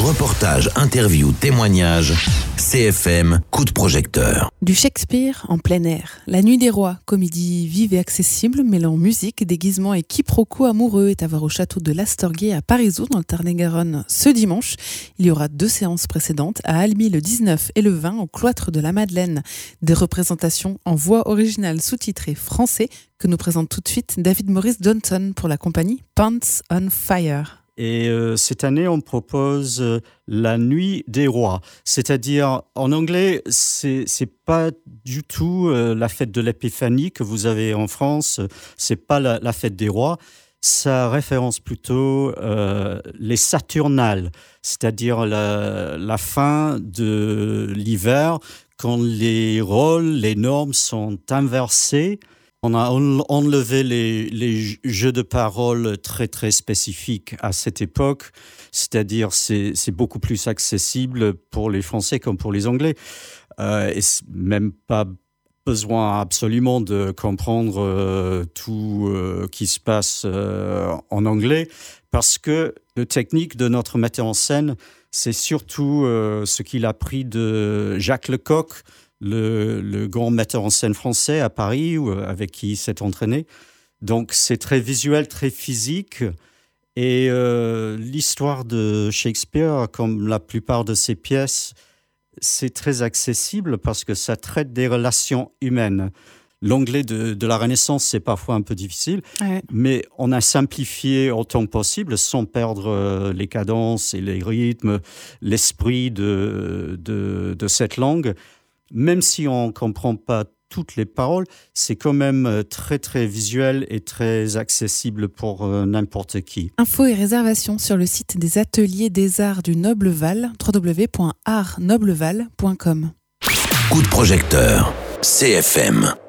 Reportages, interviews, témoignages, CFM, coup de projecteur. Du Shakespeare en plein air. La Nuit des Rois, comédie vive et accessible, mêlant musique, déguisement et quiproquo amoureux, est à voir au château de l'Astorguet à Parisot, dans le Tarn-et-Garonne, ce dimanche. Il y aura 2 séances précédentes, à Almy le 19 et le 20, au cloître de la Madeleine. Des représentations en voix originale sous-titrée français que nous présente tout de suite David Morris Johnson pour la compagnie Pants on Fire. Et cette année, on propose la Nuit des Rois. C'est-à-dire, en anglais, c'est pas du tout la fête de l'Épiphanie que vous avez en France. C'est pas la fête des rois. Ça référence plutôt les Saturnales, c'est-à-dire la fin de l'hiver, quand les rôles, les normes sont inversés. On a enlevé les jeux de paroles très, très spécifiques à cette époque. C'est-à-dire, c'est beaucoup plus accessible pour les Français comme pour les Anglais. Et même pas besoin absolument de comprendre tout qui se passe en anglais, parce que la technique de notre metteur en scène, c'est surtout ce qu'il a pris de Jacques Lecoq, le grand metteur en scène français à Paris, avec qui il s'est entraîné. Donc c'est très visuel, très physique. Et l'histoire de Shakespeare, comme la plupart de ses pièces, c'est très accessible parce que ça traite des relations humaines. L'anglais de la Renaissance, c'est parfois un peu difficile, mais on a simplifié autant que possible sans perdre les cadences et les rythmes, l'esprit de cette langue. Même si on ne comprend pas toutes les paroles, c'est quand même très, très visuel et très accessible pour n'importe qui. Infos et réservations sur le site des Ateliers des Arts du Noble-Val, www.artsnobleval.com. Coup de projecteur, CFM.